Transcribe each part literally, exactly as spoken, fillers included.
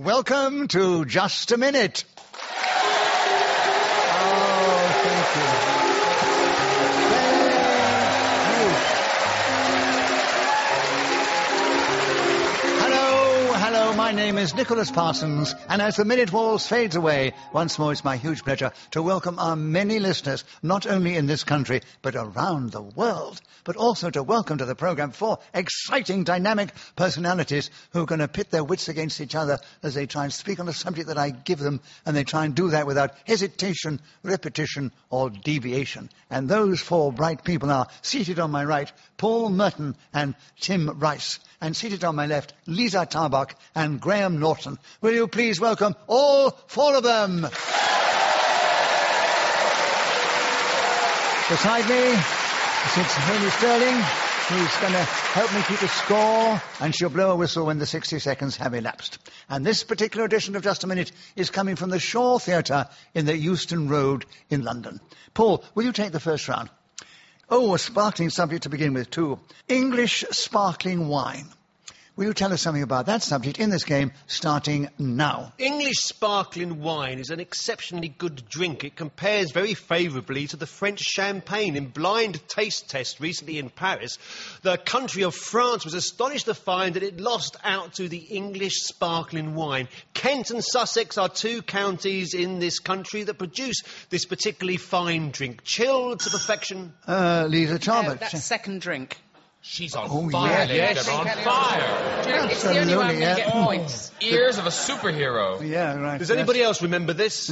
Welcome to Just a Minute. Oh, thank you. Hello, hello, my name is Nicholas Parsons, and as the minute waltz fades away, once more it's my huge pleasure to welcome our many listeners, not only in this country, but around the world, but also to welcome to the program four exciting, dynamic personalities who are going to pit their wits against each other as they try and speak on a subject that I give them, and they try and do that without hesitation, repetition, or deviation. And those four bright people are seated on my right, Paul Merton and Tim Rice, and seated on my left, Lisa Tarbuck and Graham Norton. Will you please welcome all four of them? Beside me sits Haley Sterling, who's going to help me keep a score, and she'll blow a whistle when the sixty seconds have elapsed. And this particular edition of Just a Minute is coming from the Shaw Theatre in the Euston Road in London. Paul, will you take the first round? Oh, a sparkling subject to begin with, too. English sparkling wine. Will you tell us something about that subject in this game, starting now? English sparkling wine is an exceptionally good drink. It compares very favourably to the French champagne. In blind taste test recently in Paris, the country of France was astonished to find that it lost out to the English sparkling wine. Kent and Sussex are two counties in this country that produce this particularly fine drink. Chilled to perfection. Uh, Lisa Tarbuck. Uh, that's second drink. She's on Oh, fire, yeah. ladies. Yes. On fire. Do you know, it's the only one Absolutely, we yeah. get points. Ears of a superhero. Yeah, right. Does yes. anybody else remember this?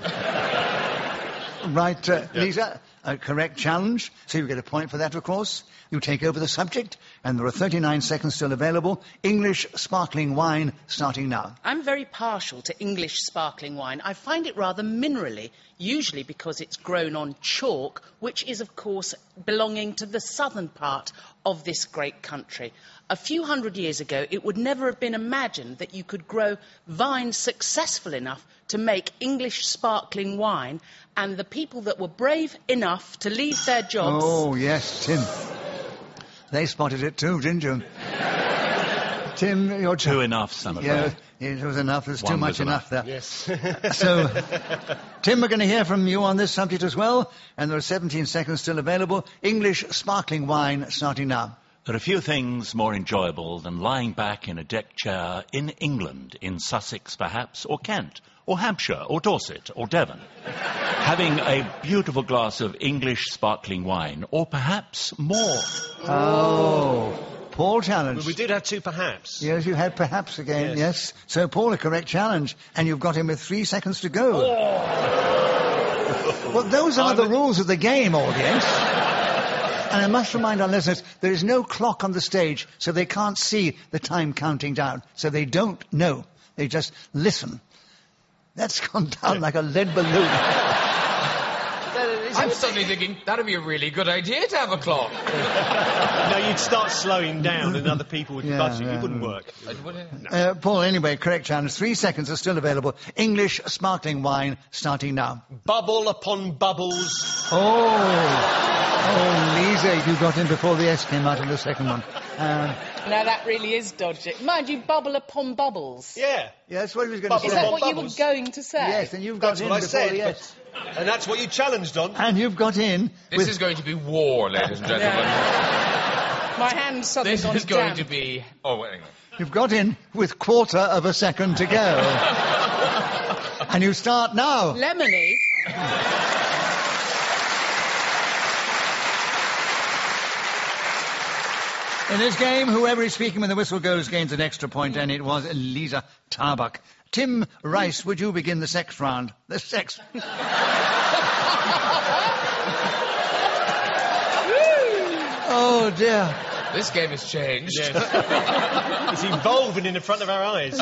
Right, uh, Lisa, a correct challenge. So you get a point for that, of course. You take over the subject, and there are thirty-nine seconds still available. English sparkling wine, starting now. I'm very partial to English sparkling wine. I find it rather minerally, usually because it's grown on chalk, which is, of course, belonging to the southern part of this great country. A few hundred years ago, it would never have been imagined that you could grow vines successful enough to make English sparkling wine, and the people that were brave enough to leave their jobs... Oh, yes, Tim. They spotted it too, didn't you? Tim, you're... Two enough, son of Yeah, a... it was enough. There's too One much was enough enough. there. Yes. So, Tim, we're going to hear from you on this subject as well, and there are seventeen seconds still available. English sparkling wine, starting now. There are few things more enjoyable than lying back in a deck chair in England, in Sussex perhaps, or Kent, or Hampshire, or Dorset, or Devon, having a beautiful glass of English sparkling wine, or perhaps more. Oh, Paul challenge. Well, we did have two perhaps. Yes, you had perhaps again, yes. Yes. So, Paul, a correct challenge, and you've got him with three seconds to go. Well, those are I'm the a- rules of the game, audience. And I must remind our listeners, there is no clock on the stage, so they can't see the time counting down. So they don't know. They just listen. That's gone down like a lead balloon. I'm suddenly thinking, that'd be a really good idea to have a clock. No, you'd start slowing down and other people would Yeah, budge it. yeah. It wouldn't work. Uh, Paul, anyway, correct challenge. Three seconds are still available. English sparkling wine, starting now. Bubble upon bubbles. Oh, oh, Lisa, you got in before the S came out in the second one. Um, Now, that really is dodgy. Mind you, bubble upon bubbles. Yeah. yeah, that's what he was going to Bubble Is say. that upon what you were bubbles. going to say? Yes, and you've got That's in what I before said. the S. but- And that's what you challenged on. And you've got in This with... is going to be war, ladies and gentlemen. My hand's suddenly This gone is going damp. to be... Oh, wait, hang on. You've got in with quarter of a second to go. And you start now. Lemony. In this game, whoever is speaking when the whistle goes gains an extra point, and it was Lisa Tarbuck. Tim Rice, would you begin the sex round? The sex... Oh, dear. This game has changed. It's evolving in the front of our eyes.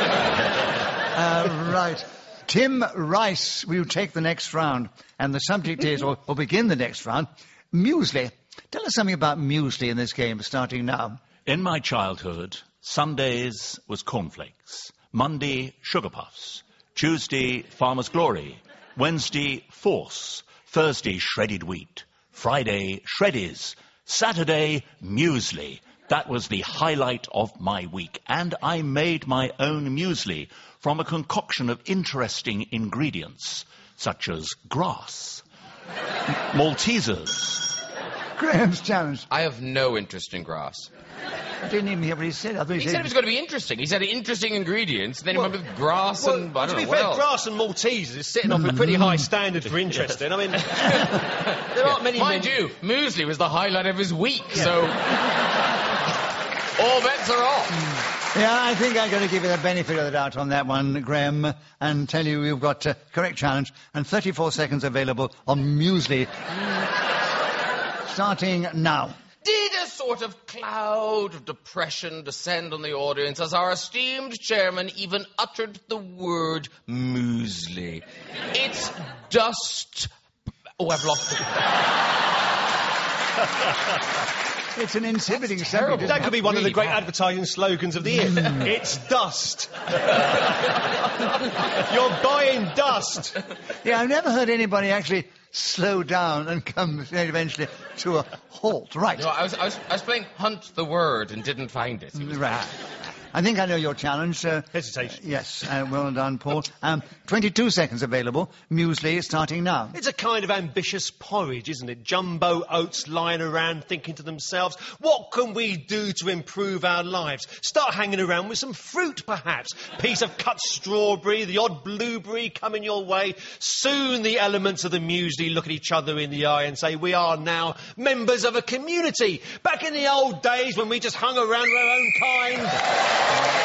Uh, right. Tim Rice, will you take the next round? And the subject is, or, or begin the next round, muesli. Tell us something about muesli in this game, starting now. In my childhood, Sundays was cornflakes, Monday, sugar puffs, Tuesday, Farmer's Glory, Wednesday, Force, Thursday, shredded wheat, Friday, shreddies, Saturday, muesli, That was the highlight of my week, and I made my own muesli from a concoction of interesting ingredients, such as grass, Maltesers. Graham's challenge. I have no interest in grass. I didn't even hear what he said. I thought he, He said it was going to be interesting. He said interesting ingredients, and then he went with grass Well, and I to don't be know fair, what else. grass and Maltesers is sitting off a pretty high standard for interesting. I mean, there aren't many... Mind men- you, muesli was the highlight of his week, so all bets are off. Yeah, I think I'm going to give you the benefit of the doubt on that one, Graham, and tell you you've got uh, correct challenge and thirty-four seconds available on muesli. Starting now. Did a sort of cloud of depression descend on the audience as our esteemed chairman even uttered the word muesli? It's dust... Oh, I've lost it. It's an inhibiting terrible. subject. That could be one of the Really great bad. advertising slogans of the year. It's dust. You're buying dust. Yeah, I've never heard anybody actually slow down and come eventually to a halt. Right. No, I was, I, was, I was playing Hunt the Word and didn't find it. It was- Right. I think I know your challenge. Uh, Hesitation. yes, uh, well done, Paul. Um, twenty-two seconds available. Muesli starting now. It's a kind of ambitious porridge, isn't it? Jumbo oats lying around thinking to themselves, what can we do to improve our lives? Start hanging around with some fruit, perhaps. Piece of cut strawberry, the odd blueberry coming your way. Soon the elements of the muesli look at each other in the eye and say, we are now members of a community. Back in the old days when we just hung around with our own kind.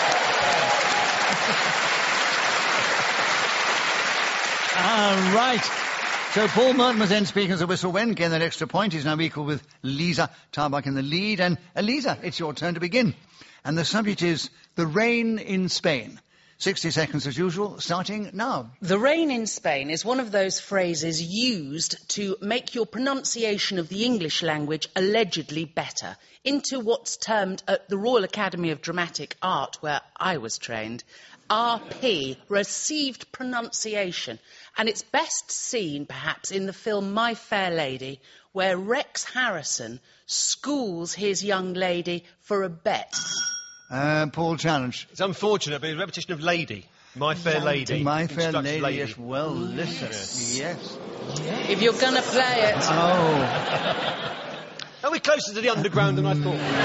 Ah, right. So Paul Merton was then speaking as a whistle when getting that extra point. He's now equal with Lisa Tarbuck in the lead. And uh, Lisa, it's your turn to begin. And the subject is the rain in Spain. sixty seconds as usual, starting now. The rain in Spain is one of those phrases used to make your pronunciation of the English language allegedly better, into what's termed at the Royal Academy of Dramatic Art, where I was trained, R P, received pronunciation. And it's best seen, perhaps, in the film My Fair Lady, where Rex Harrison schools his young lady for a bet. Uh, Paul, challenge. It's unfortunate, but it's a repetition of lady. My Fair Lady. My Fair Instructs Lady, yes, well, listen. Yes. If you're going to play it... Oh. Are we closer to the underground than I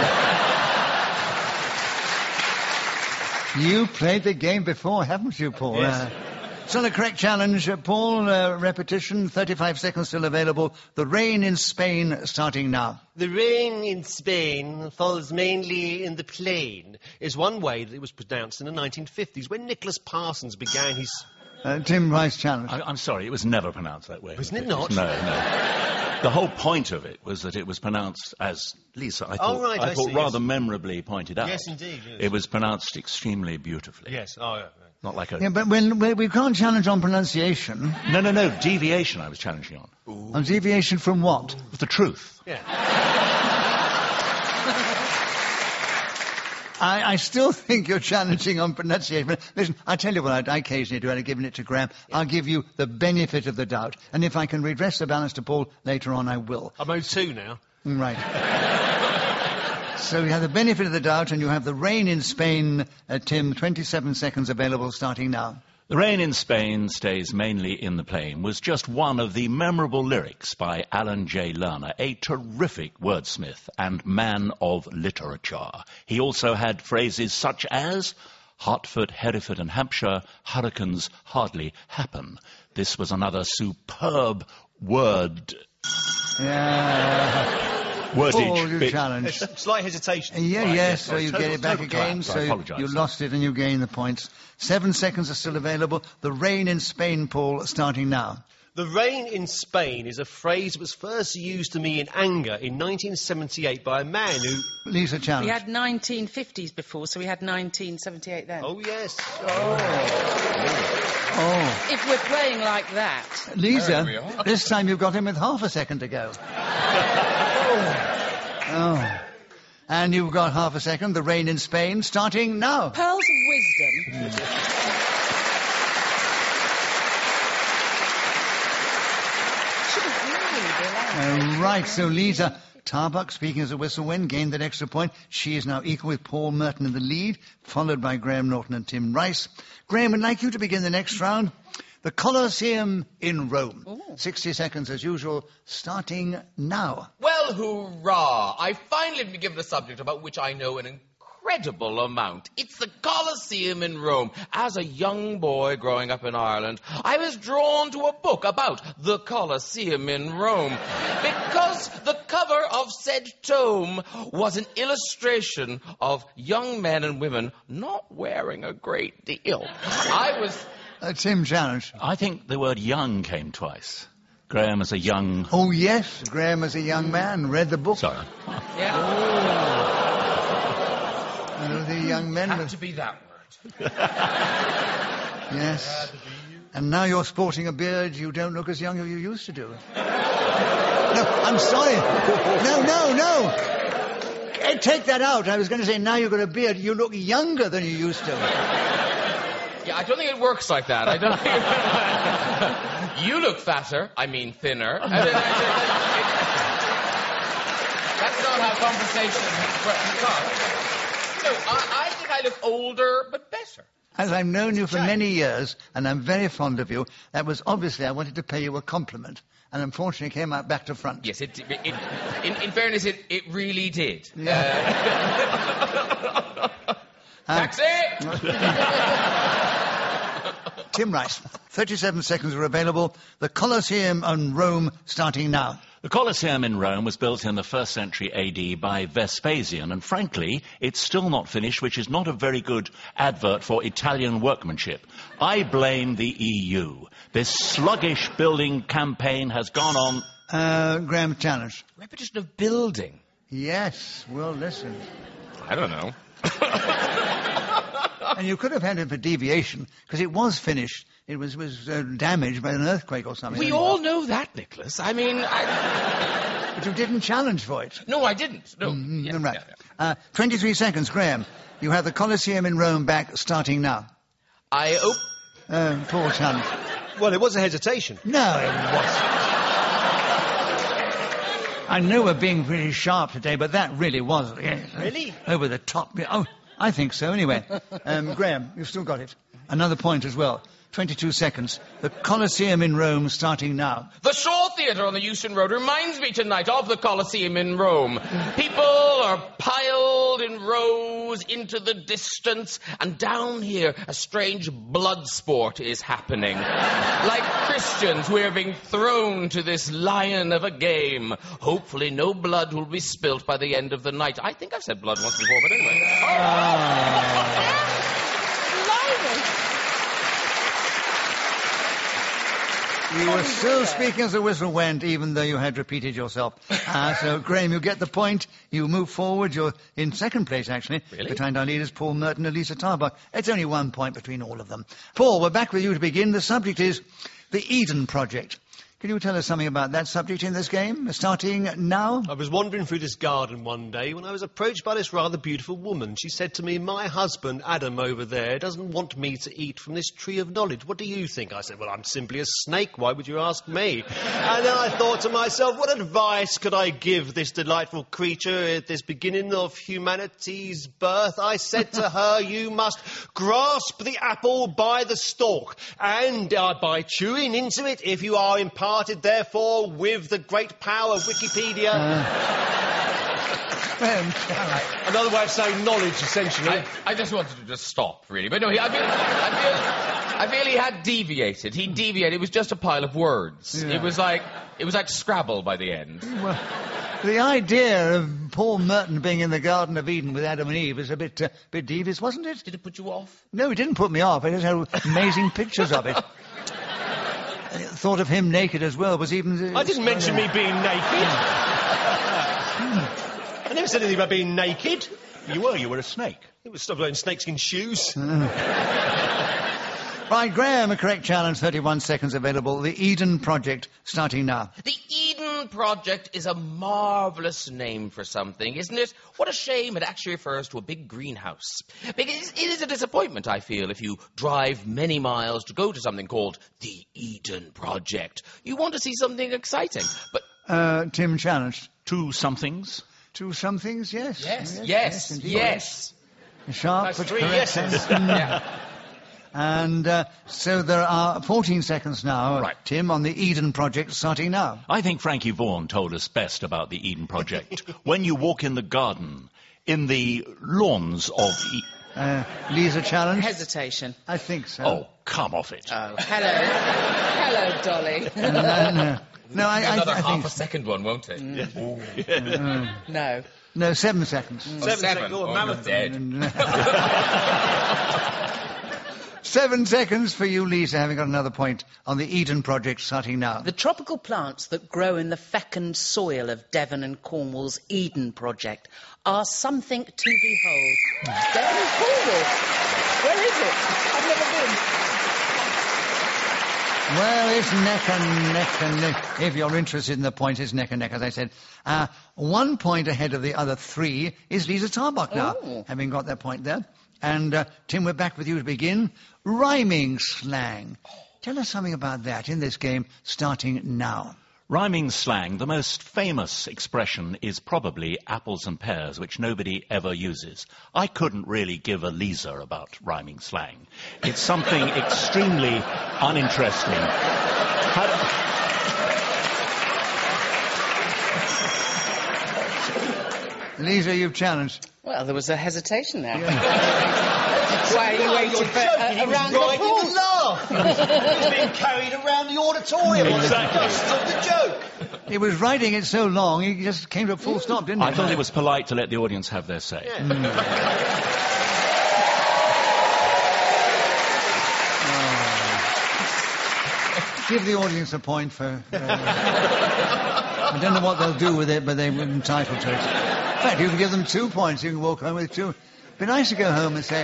thought? You played the game before, haven't you, Paul? Yes. Uh, so the correct challenge, uh, Paul, uh, repetition, thirty-five seconds still available. The rain in Spain starting now. The rain in Spain falls mainly in the plain is one way that it was pronounced in the nineteen fifties when Nicholas Parsons began his... Uh, Tim Rice challenge. I, I'm sorry, it was never pronounced that way. Wasn't it not? No, no. The whole point of it was that it was pronounced as Lisa, I thought, Oh, right, I I thought see, rather yes. memorably pointed out. Yes, indeed, yes. It was pronounced extremely beautifully. Yes, oh, yeah. Not like a... Yeah, but when, when we can't challenge on pronunciation, No, no, no, deviation I was challenging on. on deviation from what? The truth. yeah. I, I still think you're challenging on pronunciation. But listen, I tell you what I, I occasionally do, and I've given it to Graham. I'll give you the benefit of the doubt. And if I can redress the balance to Paul later on, I will. I'm owed two now. Right. So you have the benefit of the doubt, and you have the rain in Spain, uh, Tim, twenty-seven seconds available starting now. The rain in Spain stays mainly in the plain was just one of the memorable lyrics by Alan J. Lerner, a terrific wordsmith and man of literature. He also had phrases such as, Hertford, Hereford and Hampshire, hurricanes hardly happen. This was another superb word... Yeah. Wordage. Paul, you bit. challenge. Slight hesitation. Yeah, Right, yes, yes, so right. you Total- get it back total again, collapse. I so you, apologise. you lost it and you gain the points. Seven seconds are still available. The rain in Spain, Paul, starting now. The rain in Spain is a phrase that was first used to me in anger in nineteen seventy-eight by a man who... Lisa, challenge. We had nineteen fifties before, so we had nineteen seventy-eight then. Oh, yes. Oh. If we're playing like that... There we Lisa, are. this time you've got him with half a second to go. Oh. And you've got half a second. The rain in Spain, starting now. Pearls of wisdom. Should have really been allowed. Uh, right, so Lisa, Tarbuck, speaking as a whistle win, gained that extra point. She is now equal with Paul Merton in the lead, followed by Graham Norton and Tim Rice. Graham, would like you to begin the next round. The Colosseum in Rome. Ooh. sixty seconds as usual, starting now. Well, hurrah! I finally been given a subject about which I know an incredible amount. It's the Colosseum in Rome. As a young boy growing up in Ireland, I was drawn to a book about the Colosseum in Rome because the cover of said tome was an illustration of young men and women not wearing a great deal. I was... Uh, Tim, challenge. I think the word young came twice. Graham as a young... Oh, yes, Graham as a young man read the book. Sorry. Yeah. Oh, the young men... Had were- to be that word. Yes. And now you're sporting a beard, you don't look as young as you used to do. No, I'm sorry. No, no, no. Eh, Take that out. I was going to say, now you've got a beard, you look younger than you used to. Yeah, I don't think it works like that. I don't think... You look fatter. I mean thinner. That's not how conversation works. No, I, I think I look older, but better. As I've known you for many years, and I'm very fond of you, that was obviously I wanted to pay you a compliment, and unfortunately came out back to front. Yes, it, it, it in, in fairness, it, it really did. Yeah. Uh, taxi! Tim Rice, thirty-seven seconds are available. The Colosseum in Rome starting now. The Colosseum in Rome was built in the first century A D by Vespasian, and frankly, it's still not finished, which is not a very good advert for Italian workmanship. I blame the E U. This sluggish building campaign has gone on... Uh, Graham, challenge. Repetition of building. Yes, well, listen. I don't know. And you could have had it for deviation, because it was finished. It was, was uh, damaged by an earthquake or something. We all know that, Nicholas. I mean, I... But you didn't challenge for it. No, I didn't. No. Mm, Yeah, right. yeah, yeah. Uh, twenty-three seconds, Graham. You have the Colosseum in Rome back starting now. I... Oh, Uh, Paul, challenge. Well, it was a hesitation. No, it wasn't. I know we're being pretty sharp today, but that really was. Yes, Really? Over the top. Oh, I think so, anyway. Um, Graham, you've still got it. Another point as well. twenty-two seconds. The Colosseum in Rome starting now. the Shaw Theatre on the Euston Road reminds me tonight of the Colosseum in Rome. People are piled in rows into the distance, and down here a strange blood sport is happening. Like Christians, we're being thrown to this lion of a game. Hopefully no blood will be spilt by the end of the night. I think I've said blood once before, but anyway. You were still speaking as the whistle went, even though you had repeated yourself. Uh, so, Graham, you get the point. You move forward. You're in second place, actually, Really? behind our leaders, Paul Merton and Lisa Tarbuck. It's only one point between all of them. Paul, we're back with you to begin. The subject is the Eden Project. Can you tell us something about that subject in this game, starting now? I was wandering through this garden one day when I was approached by this rather beautiful woman. She said to me, "My husband, Adam, over there, doesn't want me to eat from this tree of knowledge. What do you think?" I said, "Well, I'm simply a snake. Why would you ask me?" And then I thought to myself, what advice could I give this delightful creature at this beginning of humanity's birth? I said to her, "You must grasp the apple by the stalk, and uh, by chewing into it, if you are imparted, therefore, with the great power of Wikipedia..." Graham, challenge. Another way of saying knowledge, essentially. I, I just wanted to just stop, really. But no, he, I, feel, I, feel, I feel he had deviated. He deviated. It was just a pile of words. Yeah. It was like it was like Scrabble by the end. Well, the idea of Paul Merton being in the Garden of Eden with Adam and Eve is a bit, uh, bit devious, wasn't it? Did it put you off? No, it didn't put me off. I just had amazing pictures of it. I thought of him naked as well was even... Uh, I didn't mention me being naked. I never said anything about being naked. You were, you were a snake. It was stuff like snakeskin shoes. Right, Graham, a correct challenge, thirty-one seconds available. The Eden Project, starting now. The Eden Project is a marvellous name for something, isn't it? What a shame it actually refers to a big greenhouse. Because it is a disappointment, I feel, if you drive many miles to go to something called the Eden Project. You want to see something exciting, but... Uh, Tim challenged. Two somethings. Two somethings, yes. Yes, yes, indeed. yes. Sharp, That's but three correct yeses. answer. Yeah. And uh, so there are fourteen seconds now, Right. Tim, on the Eden Project, starting now. I think Frankie Vaughan told us best about the Eden Project. When you walk in the garden, in the lawns of... E- Uh, Lisa challenged? Hesitation. I think so. oh, come off it. Oh, hello. Hello, Dolly. No, no, no. No, I, I, Another I half think... a second one, won't it? No. No, seven seconds. Seven, Seven. seconds. You're a Oh, marathon. dead. Seven seconds for you, Lisa, having got another point on the Eden Project, starting now. The tropical plants that grow in the fecund soil of Devon and Cornwall's Eden Project are something to behold. Devon and Cornwall? Where is it? I've never been. Well, it's neck and neck and neck. If you're interested in the point, it's neck and neck, as I said. Uh, one point ahead of the other three is Lisa Tarbuck now, Oh. having got that point there. And, uh, Tim, we're back with you to begin. Rhyming slang. Tell us something about that in this game, starting now. Rhyming slang, the most famous expression is probably apples and pears, which nobody ever uses. I couldn't really give a Lisa about rhyming slang. It's something extremely uninteresting. Had- Lisa, you've challenged. Well, there was a hesitation there. Why you waited for uh, He a was round of riding applause? the laugh. He was being carried around the auditorium on the Exactly. dust of the joke. He was writing it so long, he just came to a full stop, didn't he? I thought it was polite to let the audience have their say. Give the audience a point for... Uh, I don't know what they'll do with it, but they were entitled to it. In fact, you can give them two points. You can walk home with two. It'd be nice to go home and say,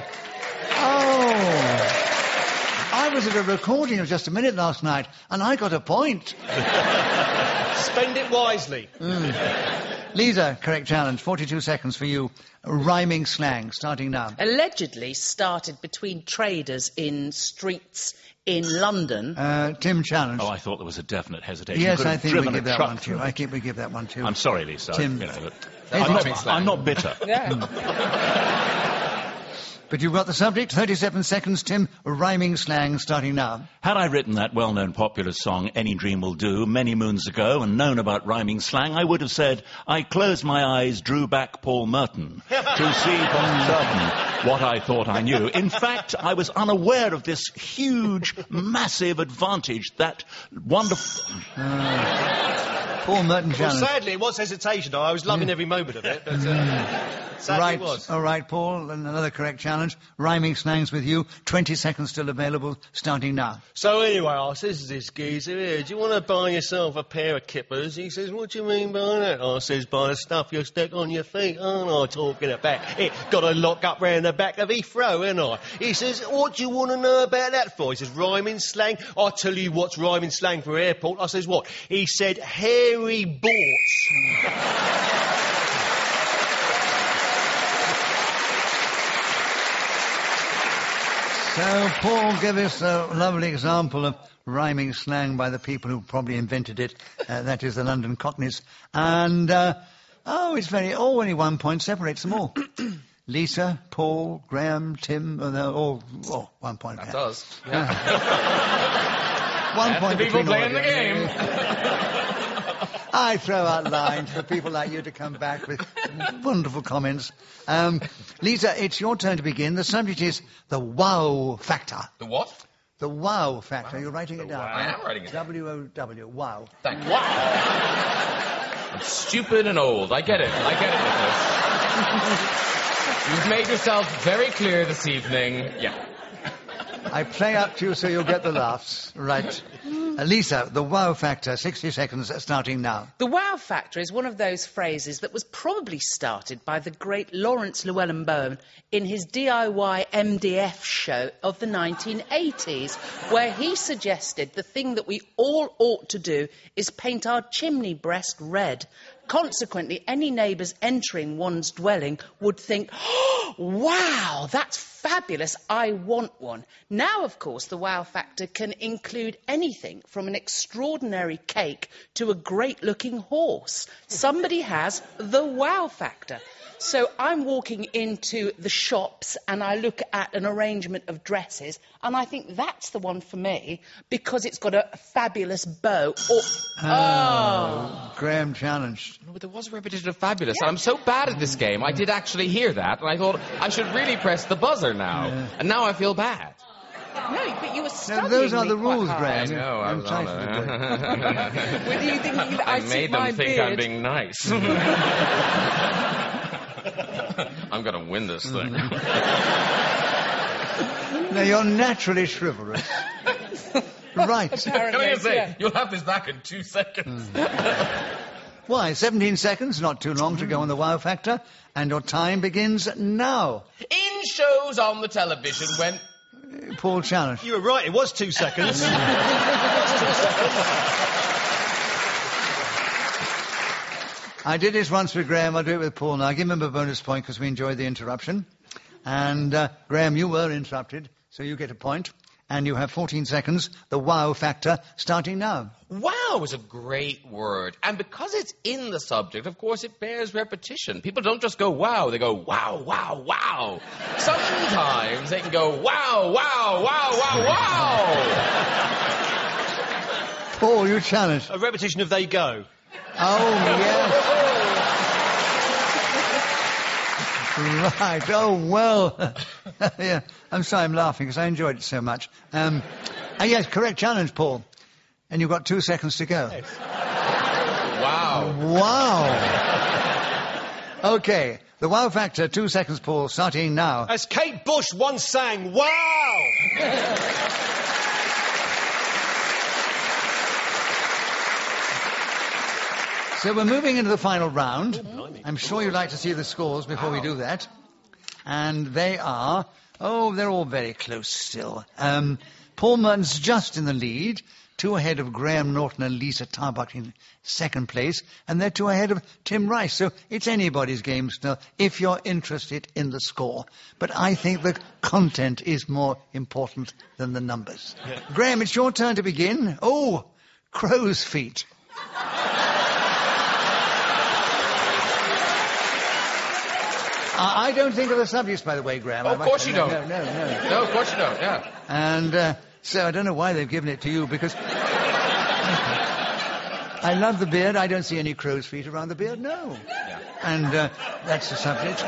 oh, I was at a recording of Just a Minute last night, and I got a point. Spend it wisely. Lisa, correct challenge. forty-two seconds for you. Rhyming slang, starting now. Allegedly started between traders in streets in London. Uh, Tim challenge. Oh, I thought there was a definite hesitation. You yes, could I have think we driven give a that truck one to through you. it. I think we give that one to you. I'm sorry, Lisa. Tim. You know, but Hey, I'm, rhyming not, slang. I'm not bitter. Yeah. But you've got the subject. thirty-seven seconds, Tim. Rhyming slang, starting now. Had I written that well-known popular song, Any Dream Will Do, many moons ago and known about rhyming slang, I would have said, I closed my eyes, drew back Paul Merton to see for certain what I thought I knew. In fact, I was unaware of this huge, massive advantage, that wonderful... Paul Merton Well, challenge. sadly, it was hesitation. I was loving every moment of it, but uh, sadly Right, it was. all right, Paul, and another correct challenge. Rhyming slangs with you. twenty seconds still available, starting now. So anyway, I says to this geezer here, do you want to buy yourself a pair of kippers? He says, what do you mean by that? I says, by the stuff you stick on your feet. Aren't I talking about? It got a lock up round the back of Heathrow, ain't I? He says, what do you want to know about that for? He says, rhyming slang. I'll tell you what's rhyming slang for airport. I says, what? He said, hairy borts. So, Paul gave us a lovely example of rhyming slang by the people who probably invented it. Uh, that is the London Cockneys. And, uh, oh, it's very... Oh, only one point separates them all. Lisa, Paul, Graham, Tim, uh, they're all... Oh, one point. That there. does. One That's point the people between all playing the of you. game. I throw out lines for people like you to come back with wonderful comments. Um, Lisa, it's your turn to begin. The subject is the wow factor. The what? The wow factor. You're writing it down. I am writing it down. W O W. Wow. Thank you. Wow. I'm stupid and old. I get it. I get it, Nicholas. You've made yourself very clear this evening. Yeah. I play up to you so you'll get the laughs. Right. Uh, Lisa, the wow factor. sixty seconds starting now. The wow factor is one of those phrases that was probably started by the great Lawrence Llewellyn-Bowen in his D I Y M D F show of the nineteen eighties, where he suggested the thing that we all ought to do is paint our chimney breast red. Consequently, any neighbours entering one's dwelling would think, oh, wow, that's fabulous, I want one. Now, of course, the wow factor can include anything from an extraordinary cake to a great-looking horse. Somebody has the wow factor. So I'm walking into the shops and I look at an arrangement of dresses and I think that's the one for me because it's got a fabulous bow. Or, Oh, oh. Graham challenged. No, but there was a repetition of fabulous. And I'm so bad at this game, I did actually hear that, and I thought I should really press the buzzer now. Yeah. And now I feel bad. No, but you were No, studying those are me the quite rules, hard. Graham. I know, I I'm was on entitled it. to do it. Were you thinking that I I made my them think beard? I'm being nice. I'm going to win this thing. Now, you're naturally chivalrous. Right. Can I just say, Yeah. you'll have this back in two seconds. Why, seventeen seconds, not too long to go on the wow factor, and your time begins now. In shows on the television when... Paul challenged. You were right, it was two seconds. I did this once with Graham, I'll do it with Paul now. Give him a bonus point because we enjoyed the interruption. And, uh, Graham, you were interrupted, so you get a point. And you have fourteen seconds, the wow factor, starting now. Wow is a great word. And because it's in the subject, of course, it bears repetition. People don't just go wow, they go wow, wow, wow. Sometimes they can go wow, wow, wow, wow, wow. Paul, you challenged. A repetition of They Go. Oh, yes. Right, oh, well. Yeah, I'm sorry I'm laughing because I enjoyed it so much. Um, and yes, correct challenge, Paul. And you've got two seconds to go. Wow. Wow. Okay, the wow factor, two seconds, Paul, starting now. As Kate Bush once sang, wow! So we're moving into the final round. I'm sure you'd like to see the scores before we do that. And they are, oh, they're all very close still. Um, Paul Merton's just in the lead, two ahead of Graham Norton and Lisa Tarbuck in second place, and they're two ahead of Tim Rice. So it's anybody's game still, if you're interested in the score. But I think the content is more important than the numbers. Yeah. Graham, it's your turn to begin. Oh, crow's feet. I don't think of the subjects, by the way, Graham. Oh, of course you no, don't. No, no, no. No, of course you don't, yeah. And uh, so I don't know why they've given it to you, because I love the beard. I don't see any crow's feet around the beard, no. Yeah. And uh, that's the subject.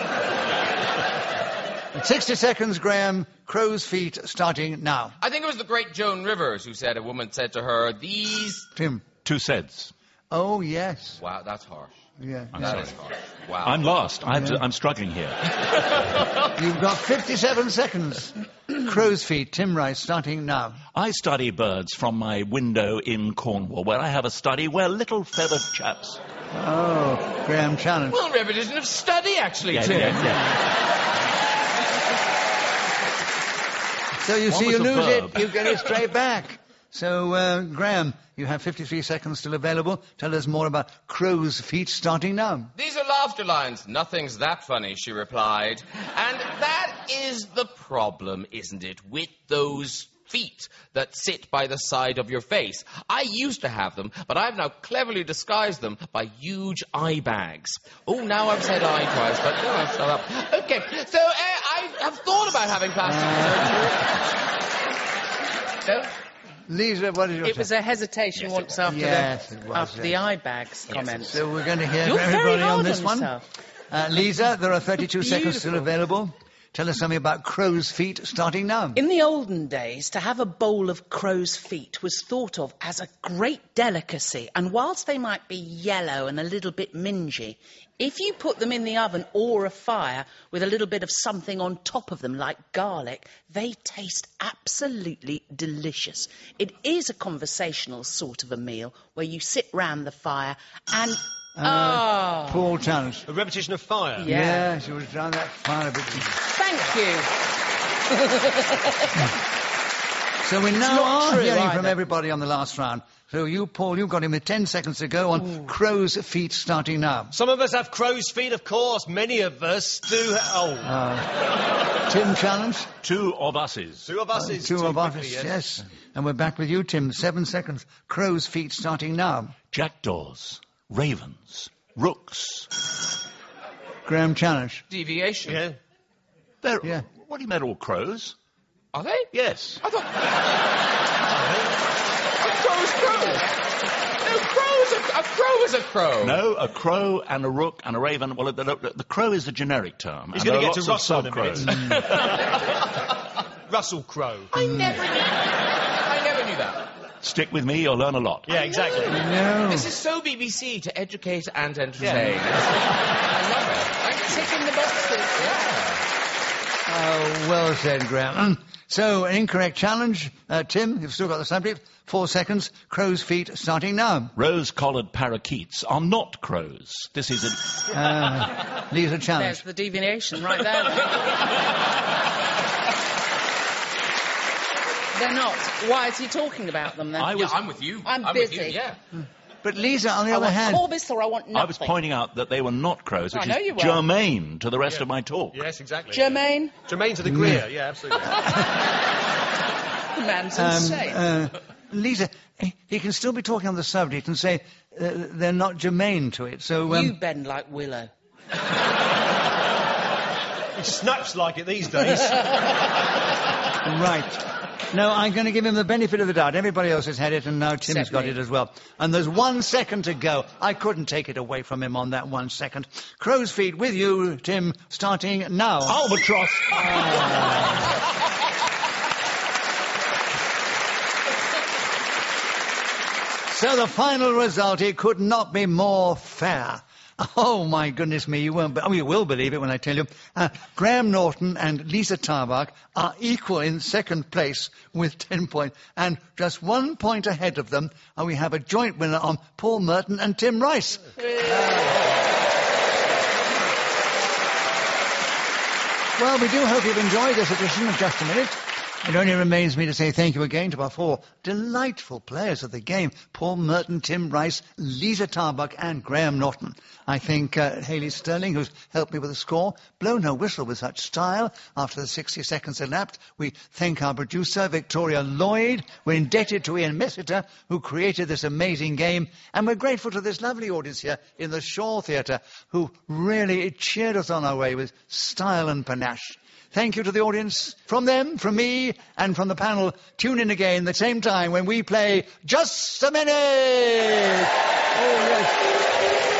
sixty seconds, Graham. Crow's feet starting now. I think it was the great Joan Rivers who said, a woman said to her, these... Tim. Two seds. Oh, yes. Wow, that's harsh. Yeah. I'm yeah. That sorry. is harsh. Wow. I'm lost. I'm, Yeah. I'm struggling here. You've got fifty-seven seconds. Crow's feet. Tim Rice starting now. I study birds from my window in Cornwall, where I have a study where little feathered chaps... Oh, Graham challenge. Well, repetition of study, actually, Yeah, Tim. yeah, yeah. So you What see, was you the lose verb? it, you get it straight back. So, uh, Graham, you have fifty-three seconds still available. Tell us more about crow's feet starting now. These are laughter lines. Nothing's that funny, she replied. And that is the problem, isn't it, with those feet that sit by the side of your face. I used to have them, but I've now cleverly disguised them by huge eye bags. Oh, now I've said eye twice, but no, I'll shut up. Okay, so uh, I have thought about having plastic surgery. No? Lisa, what is your It was turn? a hesitation Yes, it once after, Yes, the, it was, after the yes. eye bags comment. So we're going to hear You're from very everybody hard on this one. yourself. Uh, Lisa, there are thirty-two seconds still Beautiful. available. Tell us something about crow's feet starting now. In the olden days, to have a bowl of crow's feet was thought of as a great delicacy, and whilst they might be yellow and a little bit mingy, if you put them in the oven or a fire with a little bit of something on top of them, like garlic, they taste absolutely delicious. It is a conversational sort of a meal where you sit round the fire and... Uh, oh, Paul challenge. A repetition of fire. Yeah. Yeah, she was down that fire a bit. thank you. So we now not are true hearing either. from everybody on the last round. So you, Paul, you've got him with ten seconds to go on crow's feet starting now. Some of us have crow's feet, of course. Many of us do. Ha- oh, Uh, Tim challenge? Two of uses. two of us is Two too of us, quickly, yes. And we're back with you, Tim. Seven seconds. Crow's feet starting now. Jackdaws, ravens, rooks. Graham challenge. Deviation. Yeah. They're, Yeah. What do you mean all crows? Are they? Yes. I thought... a crow's crow. No, crow is a, a crow is a crow. No, a crow and a rook and a raven. Well, the, the, the crow is the generic term. He's and going there to are get to lots of Russell in a sub-crows. minute. Russell Crowe. I never knew I never knew that. Stick with me, you'll learn a lot. Yeah, exactly. No. This is so B B C, to educate and entertain. I love it. I'm Ticking the boxes. Yeah. Oh, well said, Graham. So, an incorrect challenge. Uh, Tim, you've still got the subject. Four seconds. Crow's feet starting now. Rose-collared parakeets are not crows. This is a... Uh, Lisa There's challenge. the deviation right there. They're not. Why is he talking about them then? I Yeah, was, I'm with you. I'm with you, busy. yeah. But Lisa, on the I other want hand... Corbis or I want nothing. I was pointing out that they were not crows, I which know is you were. germane to the rest Yeah. of my talk. Yes, exactly. Jermaine, Jermaine to the Greer. Yeah, absolutely. the man's Um, insane. uh, Lisa, he- he can still be talking on the subject and say uh, they're not germane to it. So, um, you bend like Willow. He snaps like it these days. right. No, I'm going to give him the benefit of the doubt. Everybody else has had it, and now Tim's Except got me. it as well. And there's one second to go. I couldn't take it away from him on that one second. Crow's feet with you, Tim, starting now. Albatross. So the final result, it could not be more fair. Oh, my goodness me, you won't, be- oh, you will believe it when I tell you. Uh, Graham Norton and Lisa Tarbuck are equal in second place with ten points. And just one point ahead of them, uh, we have a joint winner on Paul Merton and Tim Rice. Well, we do hope you've enjoyed this edition of Just a Minute. It only remains me to say thank you again to our four delightful players of the game, Paul Merton, Tim Rice, Lisa Tarbuck and Graham Norton. I think uh, Hayley Sterling, who's helped me with the score, blown her whistle with such style after the sixty seconds elapsed. We thank our producer, Victoria Lloyd. We're indebted to Ian Messiter, who created this amazing game. And we're grateful to this lovely audience here in the Shaw Theatre, who really cheered us on our way with style and panache. Thank you to the audience, from them, from me, and from the panel. Tune in again the same time when we play Just a Minute! Oh, yes.